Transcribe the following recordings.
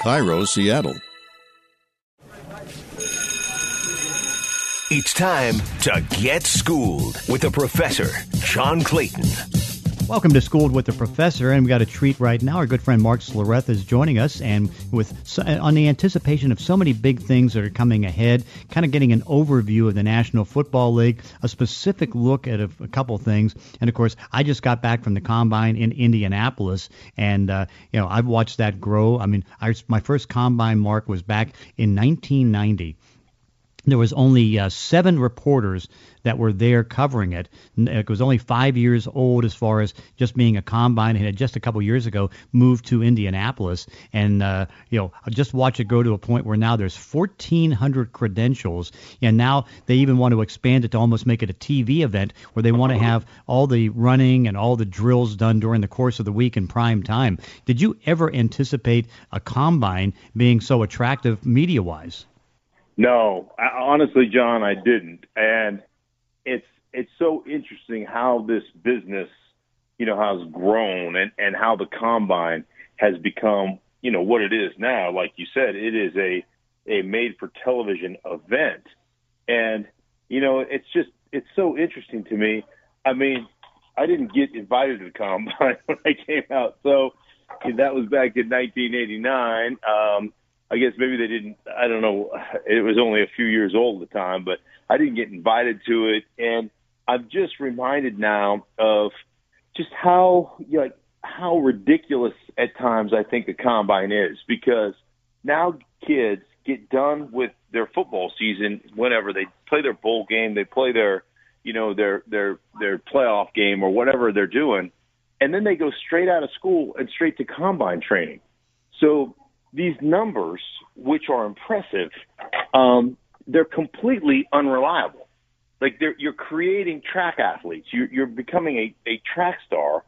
Cairo, Seattle. It's time to get schooled with the professor, John Clayton. Welcome to Schooled with the Professor, and we got a treat right now. Our good friend Mark Slareth is joining us, and on the anticipation of so many big things that are coming ahead, kind of getting an overview of the National Football League, a specific look at a couple things, and of course, I just got back from the Combine in Indianapolis, and I've watched that grow. I mean, my first Combine, Mark, was back in 1990. There was only 7 reporters that were there covering it. It was only 5 years old as far as just being a combine. It had just a couple years ago moved to Indianapolis. And, just watch it go to a point where now there's 1,400 credentials. And now they even want to expand it to almost make it a TV event where they want to have all the running and all the drills done during the course of the week in prime time. Did you ever anticipate a combine being so attractive media-wise? No, honestly, John, I didn't. And it's so interesting how this business, has grown and how the Combine has become, what it is now. Like you said, it is a made-for-television event. And, it's so interesting to me. I mean, I didn't get invited to the Combine when I came out. So that was back in 1989. I guess maybe they didn't, I don't know, it was only a few years old at the time, but I didn't get invited to it. And I'm just reminded now of just how ridiculous at times I think the Combine is, because now kids get done with their football season whenever they play their bowl game, they play their playoff game or whatever they're doing, and then they go straight out of school and straight to Combine training. So these numbers, which are impressive, they're completely unreliable. Like you're creating track athletes. You're becoming a track star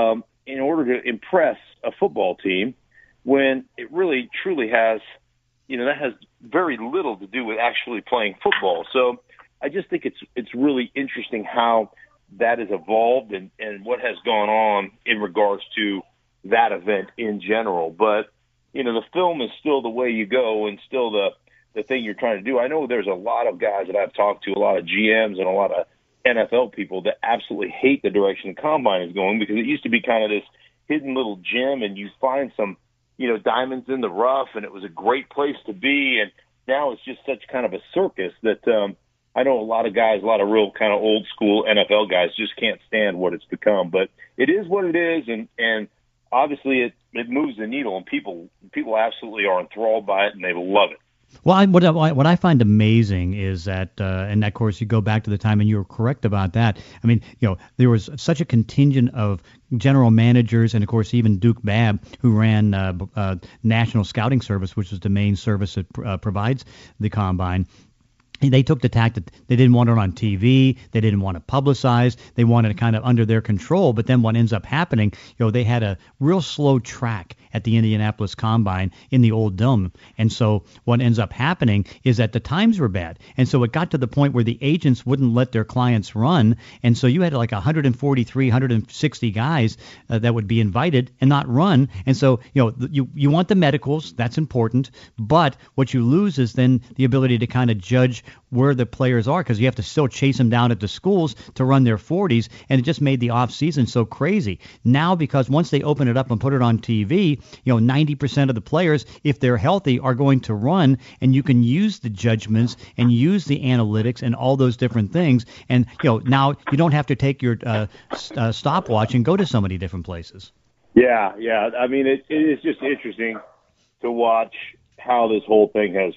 in order to impress a football team, when it really truly has, that has very little to do with actually playing football. So I just think it's really interesting how that has evolved and what has gone on in regards to that event in general. But the film is still the way you go and still the thing you're trying to do. I know there's a lot of guys that I've talked to, a lot of GMs and a lot of NFL people that absolutely hate the direction the Combine is going, because it used to be kind of this hidden little gem and you find some, diamonds in the rough, and it was a great place to be. And now it's just such kind of a circus that I know a lot of guys, a lot of real kind of old school NFL guys just can't stand what it's become. But it is what it is, and obviously it moves the needle, and people absolutely are enthralled by it, and they love it. Well, what I find amazing is that, and of course you go back to the time, and you were correct about that. I mean, there was such a contingent of general managers, and of course even Duke Babb, who ran National Scouting Service, which is the main service that provides the Combine. They took the tack that they didn't want it on TV. They didn't want it publicized. They wanted it kind of under their control. But then what ends up happening, they had a real slow track at the Indianapolis Combine in the old dome. And so what ends up happening is that the times were bad. And so it got to the point where the agents wouldn't let their clients run. And so you had like 143, 160 guys that would be invited and not run. And so, you want the medicals. That's important. But what you lose is then the ability to kind of judge where the players are, because you have to still chase them down at the schools to run their 40s, and it just made the off season so crazy. Now, because once they open it up and put it on TV, 90% of the players, if they're healthy, are going to run, and you can use the judgments and use the analytics and all those different things. And now you don't have to take your stopwatch and go to so many different places. Yeah. I mean, it is just interesting to watch how this whole thing has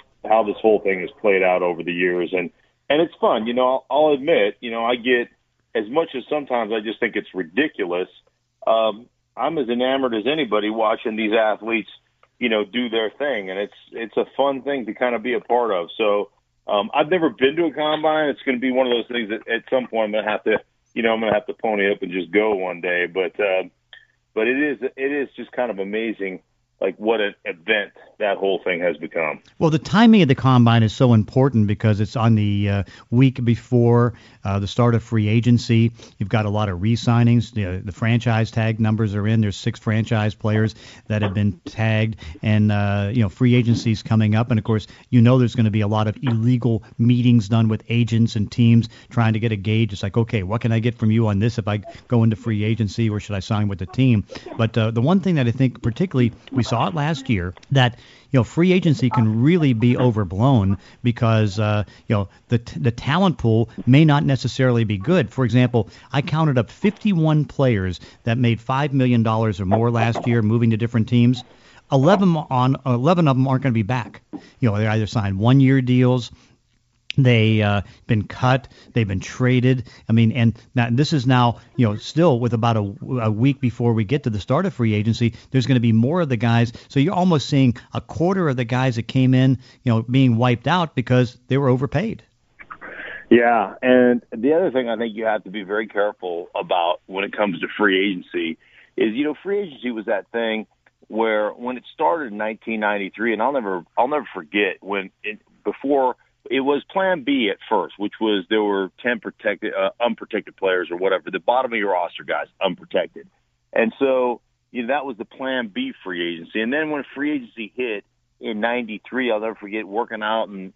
played out over the years, and it's fun. I'll admit, I get, as much as sometimes I just think it's ridiculous. I'm as enamored as anybody watching these athletes, do their thing, and it's a fun thing to kind of be a part of. So I've never been to a Combine. It's going to be one of those things that at some point I'm going to have to pony up and just go one day. But it is just kind of amazing like what an event that whole thing has become. Well, the timing of the combine is so important because it's on the week before the start of free agency. You've got a lot of re-signings. The franchise tag numbers are in. There's 6 franchise players that have been tagged, and free agency's coming up. And of course, there's going to be a lot of illegal meetings done with agents and teams trying to get a gauge. It's like, okay, what can I get from you on this if I go into free agency, or should I sign with the team? But the one thing that I think particularly we saw it last year, that free agency can really be overblown because the talent pool may not necessarily be good. For example, I counted up 51 players that made $5 million or more last year, moving to different teams. 11 of them aren't going to be back. They either signed 1-year deals. They been cut. They've been traded. I mean, and now, this is now, still with about a week before we get to the start of free agency, there's going to be more of the guys. So you're almost seeing a quarter of the guys that came in, being wiped out because they were overpaid. Yeah, and the other thing I think you have to be very careful about when it comes to free agency is, free agency was that thing where when it started in 1993, and I'll never forget before. It was Plan B at first, which was there were 10 unprotected players or whatever, the bottom of your roster guys, unprotected. And so that was the Plan B free agency. And then when free agency hit in 93, I'll never forget working out, and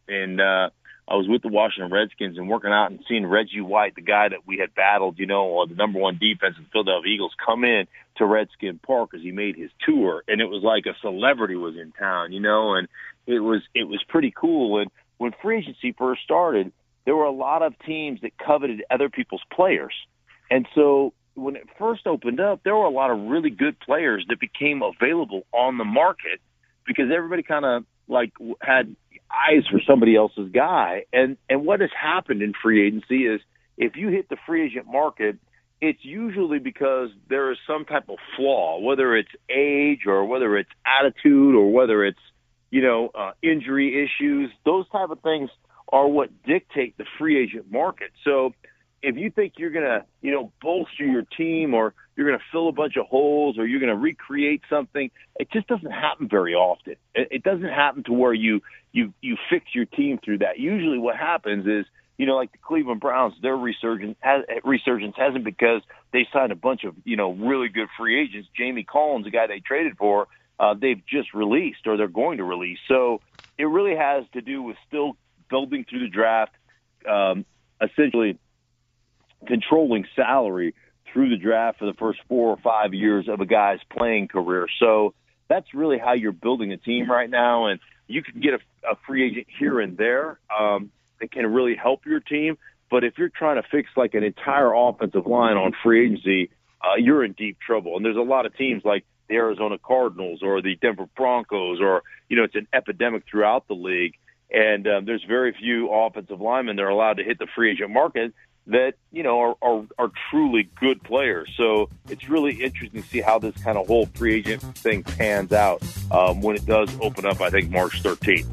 I was with the Washington Redskins and working out and seeing Reggie White, the guy that we had battled, the number 1 defense of the Philadelphia Eagles, come in to Redskin Park as he made his tour. And it was like a celebrity was in town, and it was pretty cool. And when free agency first started, there were a lot of teams that coveted other people's players. And so when it first opened up, there were a lot of really good players that became available on the market because everybody kind of had eyes for somebody else's guy. And what has happened in free agency is if you hit the free agent market, it's usually because there is some type of flaw, whether it's age or whether it's attitude or whether it's injury issues. Those type of things are what dictate the free agent market. So if you think you're going to, bolster your team or you're going to fill a bunch of holes or you're going to recreate something, it just doesn't happen very often. It doesn't happen to where you fix your team through that. Usually what happens is, like the Cleveland Browns, their resurgence hasn't because they signed a bunch of, really good free agents. Jamie Collins, the guy they traded for, they've just released or they're going to release. So it really has to do with still building through the draft, essentially controlling salary through the draft for the first 4 or 5 years of a guy's playing career. So that's really how you're building a team right now. And you can get a free agent here and there that can really help your team. But if you're trying to fix like an entire offensive line on free agency, you're in deep trouble. And there's a lot of teams like the Arizona Cardinals or the Denver Broncos, or, it's an epidemic throughout the league. And there's very few offensive linemen that are allowed to hit the free agent market that, are truly good players. So it's really interesting to see how this kind of whole free agent thing pans out when it does open up, I think, March 13th.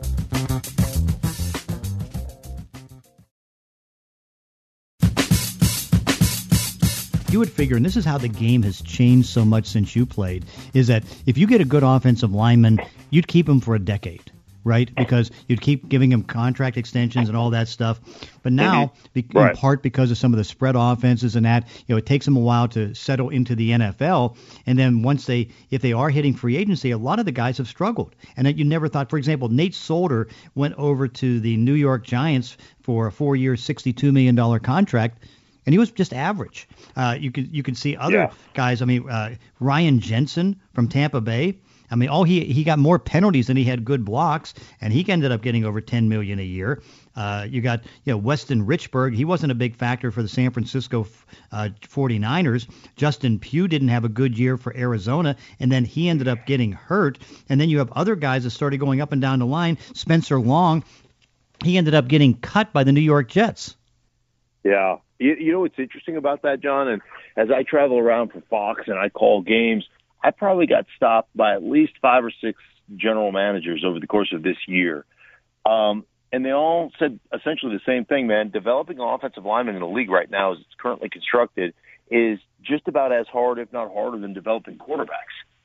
You would figure, and this is how the game has changed so much since you played, is that if you get a good offensive lineman, you'd keep him for a decade, right? Because you'd keep giving him contract extensions and all that stuff. But now, in part because of some of the spread offenses and that, it takes them a while to settle into the NFL. And then if they are hitting free agency, a lot of the guys have struggled. And that you never thought, for example, Nate Solder went over to the New York Giants for a 4-year, $62 million contract. And he was just average. You could see other guys. I mean, Ryan Jensen from Tampa Bay. I mean, he got more penalties than he had good blocks, and he ended up getting over $10 million a year. You got Weston Richburg. He wasn't a big factor for the San Francisco 49ers. Justin Pugh didn't have a good year for Arizona, and then he ended up getting hurt. And then you have other guys that started going up and down the line. Spencer Long, he ended up getting cut by the New York Jets. Yeah. You know what's interesting about that, John? And as I travel around for Fox and I call games, I probably got stopped by at least 5 or 6 general managers over the course of this year. And they all said essentially the same thing, man. Developing an offensive lineman in the league right now as it's currently constructed is just about as hard, if not harder, than developing quarterbacks.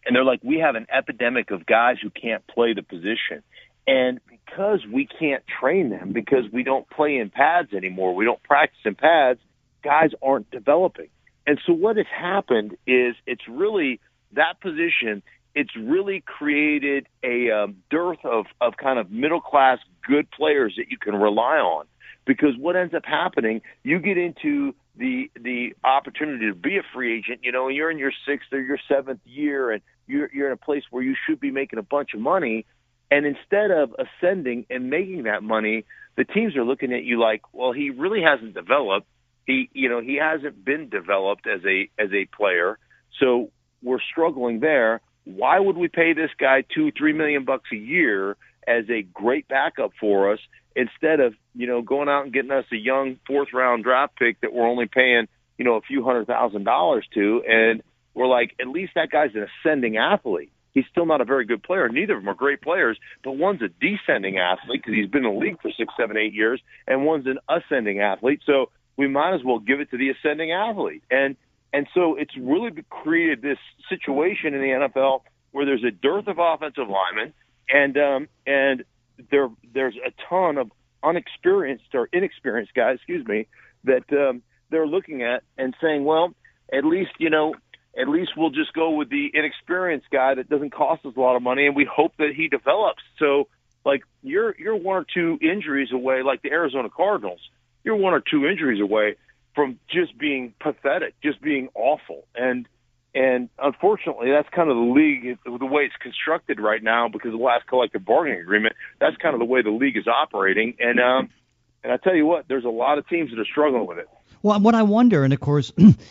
And they're like, we have an epidemic of guys who can't play the position. And because we can't train them, because we don't play in pads anymore, we don't practice in pads, guys aren't developing. And so what has happened is it's really that position, it's really created a dearth of kind of middle-class good players that you can rely on. Because what ends up happening, you get into the opportunity to be a free agent, you know, and you're in your sixth or your seventh year, and you're in a place where you should be making a bunch of money. And instead of ascending and making that money, the teams are looking at you like, well, he really hasn't developed. He hasn't been developed as a player. So we're struggling there. Why would we pay this guy $2-3 million a year as a great backup for us instead of, you know, going out and getting us a young fourth round draft pick that we're only paying, you know, a few $100,000 to? And we're like, at least that guy's an ascending athlete. He's still not a very good player. Neither of them are great players, but one's a descending athlete because he's been in the league for 6, 7, 8 years, and one's an ascending athlete. So we might as well give it to the ascending athlete. And so it's really created this situation in the NFL where there's a dearth of offensive linemen, and there's a ton of inexperienced guys, that they're looking at and saying, well, at least we'll just go with the inexperienced guy that doesn't cost us a lot of money, and we hope that he develops. So, like, you're 1 or 2 injuries away, like the Arizona Cardinals. You're 1 or 2 injuries away from just being pathetic, just being awful. And unfortunately, that's kind of the league, the way it's constructed right now because of the last collective bargaining agreement. That's kind of the way the league is operating. And I tell you what, there's a lot of teams that are struggling with it. Well, what I wonder, and of course,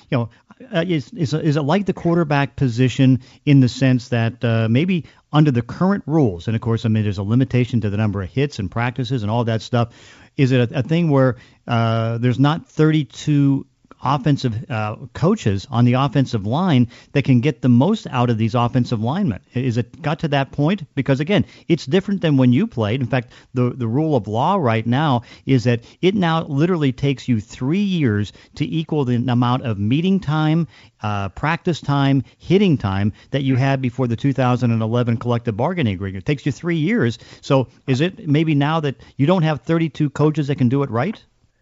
is it like the quarterback position in the sense that maybe under the current rules, and of course, I mean, there's a limitation to the number of hits and practices and all that stuff. Is it a thing where there's not 32 offensive coaches on the offensive line that can get the most out of these offensive linemen? Is it got to that point? Because, again, it's different than when you played. In fact, the rule of law right now is that it now literally takes you 3 years to equal the amount of meeting time, practice time, hitting time that you had before the 2011 collective bargaining agreement. It takes you 3 years. So is it maybe now that you don't have 32 coaches that can do it right?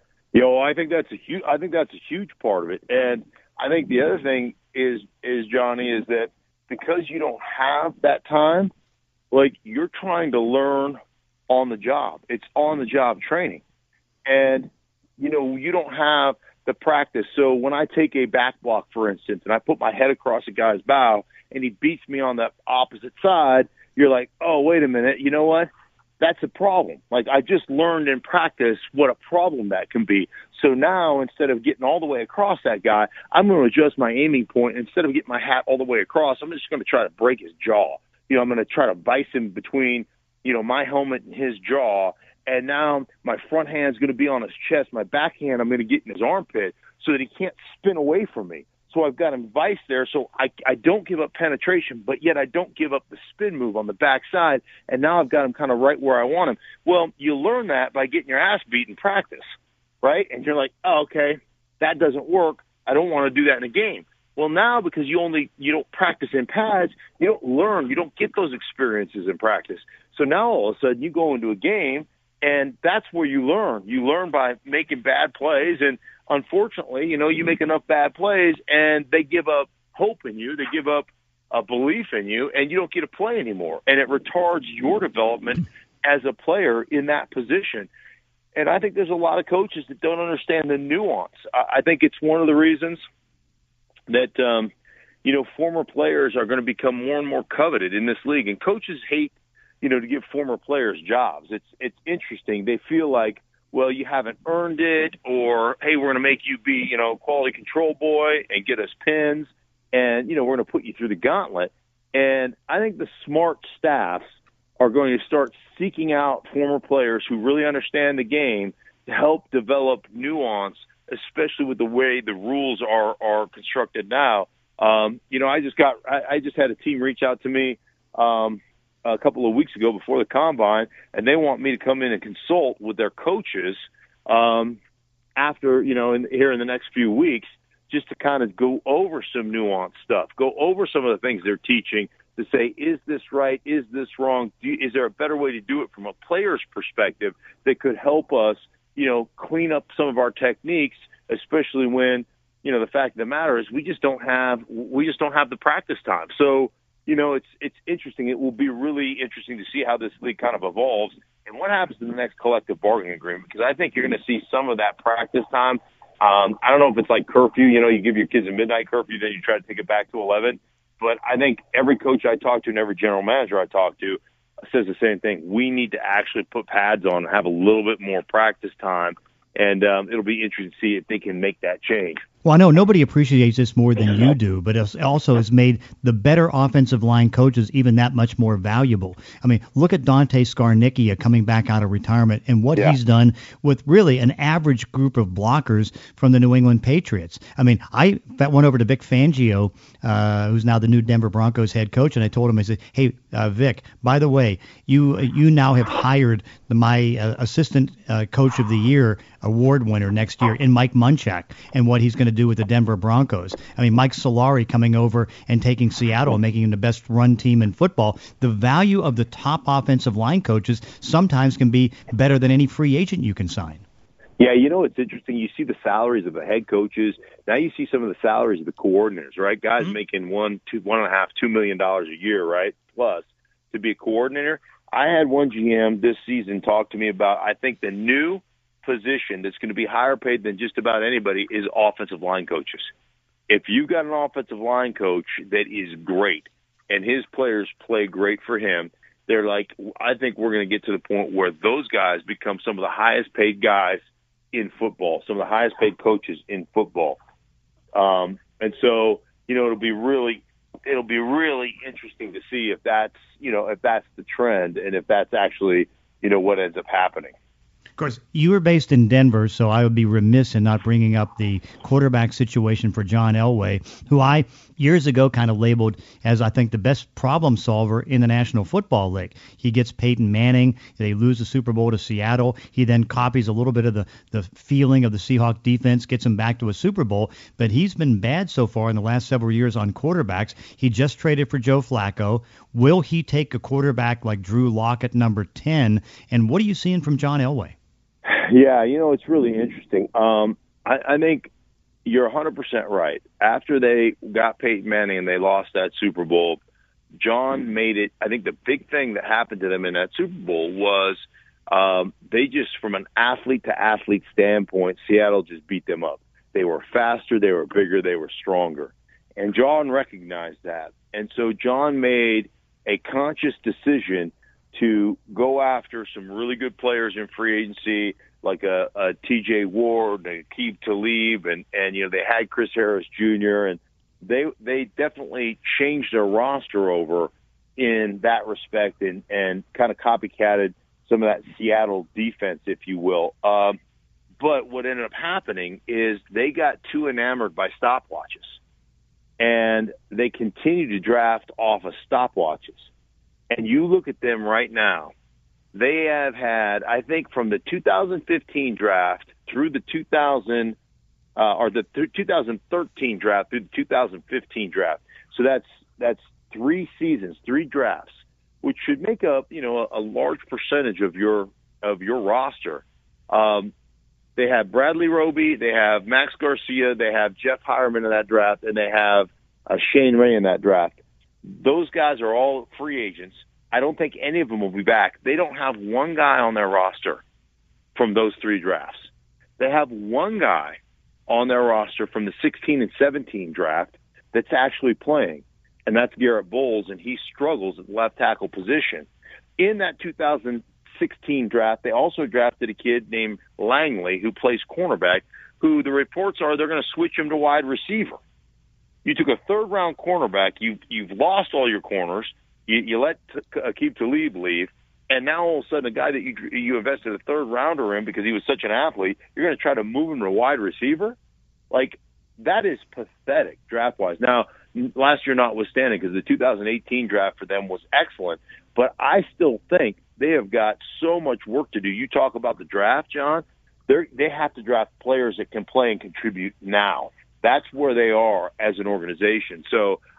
I think that's a huge part of it. And I think the other thing is Johnny, is that because you don't have that time, like, you're trying to learn on the job. It's on the job training. And, you don't have the practice. So when I take a back block, for instance, and I put my head across a guy's bow and he beats me on the opposite side, you're like, oh, wait a minute, you know what? That's a problem. Like, I just learned in practice what a problem that can be. So now, instead of getting all the way across that guy, I'm going to adjust my aiming point. Instead of getting my hat all the way across, I'm just going to try to break his jaw. I'm going to try to vice him between, my helmet and his jaw. And now my front hand's going to be on his chest. My back hand, I'm going to get in his armpit so that he can't spin away from me. So I've got him vice there, so I don't give up penetration, but yet I don't give up the spin move on the backside, and now I've got him kind of right where I want him. Well, you learn that by getting your ass beat in practice, right? And you're like, oh, okay, that doesn't work. I don't want to do that in a game. Well, now because you don't practice in pads, you don't learn. You don't get those experiences in practice. So now all of a sudden you go into a game, and that's where you learn. You learn by making bad plays, and unfortunately, you make enough bad plays and they give up hope in you. They give up a belief in you, and you don't get to play anymore. And it retards your development as a player in that position. And I think there's a lot of coaches that don't understand the nuance. I think it's one of the reasons that, former players are going to become more and more coveted in this league. And coaches hate, to give former players jobs. It's interesting. They feel like, well, you haven't earned it, or, hey, we're going to make you be, quality control boy and get us pins, and, we're going to put you through the gauntlet. And I think the smart staffs are going to start seeking out former players who really understand the game to help develop nuance, especially with the way the rules are constructed now. I just had a team reach out to me a couple of weeks ago before the combine, and they want me to come in and consult with their coaches after, here in the next few weeks, just to kind of go over some nuanced stuff, go over some of the things they're teaching to say, is this right? Is this wrong? Is there a better way to do it from a player's perspective that could help us, clean up some of our techniques, especially when, the fact of the matter is we just don't have the practice time. So, it's interesting. It will be really interesting to see how this league kind of evolves and what happens to the next collective bargaining agreement, because I think you're going to see some of that practice time. I don't know if it's like curfew, you give your kids a midnight curfew, then you try to take it back to 11. But I think every coach I talk to and every general manager I talk to says the same thing. We need to actually put pads on and have a little bit more practice time, and it'll be interesting to see if they can make that change. Well, I know nobody appreciates this more than you do, but it also has made the better offensive line coaches even that much more valuable. I mean, look at Dante Scarnicchia coming back out of retirement and what he's done with really an average group of blockers from the New England Patriots. I mean, I went over to Vic Fangio, who's now the new Denver Broncos head coach, and I told him, I said, hey, Vic, by the way, you now have hired my assistant coach of the year award winner next year in Mike Munchak and what he's going to do with the Denver Broncos. I mean, Mike Solari coming over and taking Seattle and making them the best run team in football. The value of the top offensive line coaches sometimes can be better than any free agent you can sign. Yeah, it's interesting. You see the salaries of the head coaches. Now you see some of the salaries of the coordinators, right? Guys making $1.5 million a year, right? Plus to be a coordinator. I had one GM this season talk to me about, I think the new position that's going to be higher paid than just about anybody is offensive line coaches. If you've got an offensive line coach that is great and his players play great for him, they're like, I think we're going to get to the point where those guys become some of the highest paid guys in football, some of the highest paid coaches in football. And so, it'll be really interesting to see if that's the trend and if that's actually, what ends up happening. Of course, you were based in Denver, so I would be remiss in not bringing up the quarterback situation for John Elway, who I years ago kind of labeled as, I think, the best problem solver in the National Football League. He gets Peyton Manning. They lose the Super Bowl to Seattle. He then copies a little bit of the feeling of the Seahawks defense, gets him back to a Super Bowl. But he's been bad so far in the last several years on quarterbacks. He just traded for Joe Flacco. Will he take a quarterback like Drew Lock at number 10? And what are you seeing from John Elway? Yeah, it's really interesting. I think you're 100% right. After they got Peyton Manning and they lost that Super Bowl, John made it. I think the big thing that happened to them in that Super Bowl was they just, from an athlete-to-athlete standpoint, Seattle just beat them up. They were faster, they were bigger, they were stronger. And John recognized that. And so John made a conscious decision to go after some really good players in free agency, like a T.J. Ward and Aqib Talib, and they had Chris Harris Jr., and they definitely changed their roster over in that respect and kind of copycatted some of that Seattle defense, if you will. But what ended up happening is they got too enamored by stopwatches, and they continued to draft off of stopwatches. And you look at them right now, they have had, I think, from the 2015 draft through the 2013 draft through the 2015 draft. So that's 3 seasons, 3 drafts, which should make up, a large percentage of your roster. They have Bradley Roby, they have Max Garcia, they have Jeff Hireman in that draft, and they have Shane Ray in that draft. Those guys are all free agents. I don't think any of them will be back. They don't have one guy on their roster from those 3 drafts. They have one guy on their roster from the 16 and 17 draft that's actually playing, and that's Garrett Bowles, and he struggles at the left tackle position. In that 2016 draft, they also drafted a kid named Langley who plays cornerback, who the reports are they're going to switch him to wide receiver. You took a 3rd-round cornerback. You've lost all your corners. You let Aqib Talib leave, and now all of a sudden a guy that you invested a 3rd-rounder in because he was such an athlete, you're going to try to move him to wide receiver? Like, that is pathetic draft-wise. Now, last year notwithstanding, because the 2018 draft for them was excellent, but I still think they have got so much work to do. You talk about the draft, John. They have to draft players that can play and contribute now. That's where they are as an organization. So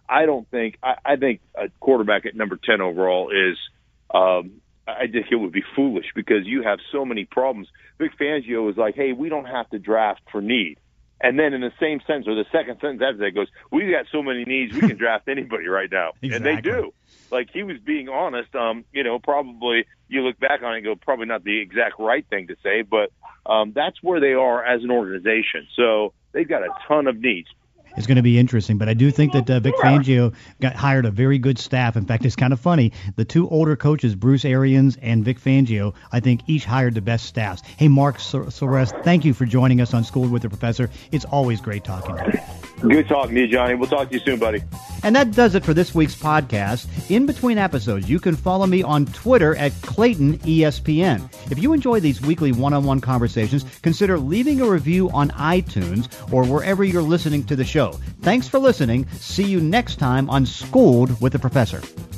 I think a quarterback at number 10 overall is I think it would be foolish because you have so many problems. Vic Fangio is like, hey, we don't have to draft for need. And then in the same sentence, or the second sentence after that goes, we've got so many needs, we can draft anybody right now. Exactly. And they do. Like, he was being honest. Probably you look back on it and go, probably not the exact right thing to say, but that's where they are as an organization. So they've got a ton of needs. It's going to be interesting, but I do think that Vic Fangio hired a very good staff. In fact, it's kind of funny. The two older coaches, Bruce Arians and Vic Fangio, I think each hired the best staffs. Hey, Mark Sorrest, thank you for joining us on Schooled with the Professor. It's always great talking to you. Good talking to you, Johnny. We'll talk to you soon, buddy. And that does it for this week's podcast. In between episodes, you can follow me on Twitter at Clayton ESPN. If you enjoy these weekly one-on-one conversations, consider leaving a review on iTunes or wherever you're listening to the show. Thanks for listening. See you next time on Schooled with the Professor.